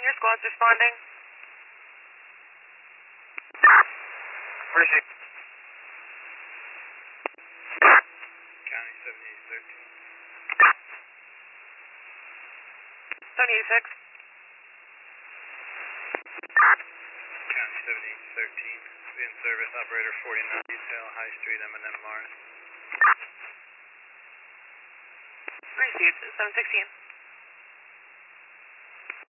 your squad's responding. Received. County 7813. 78-6. County 7813. Be in service, operator 49, detail, High Street, M&M Mars. Received, 716.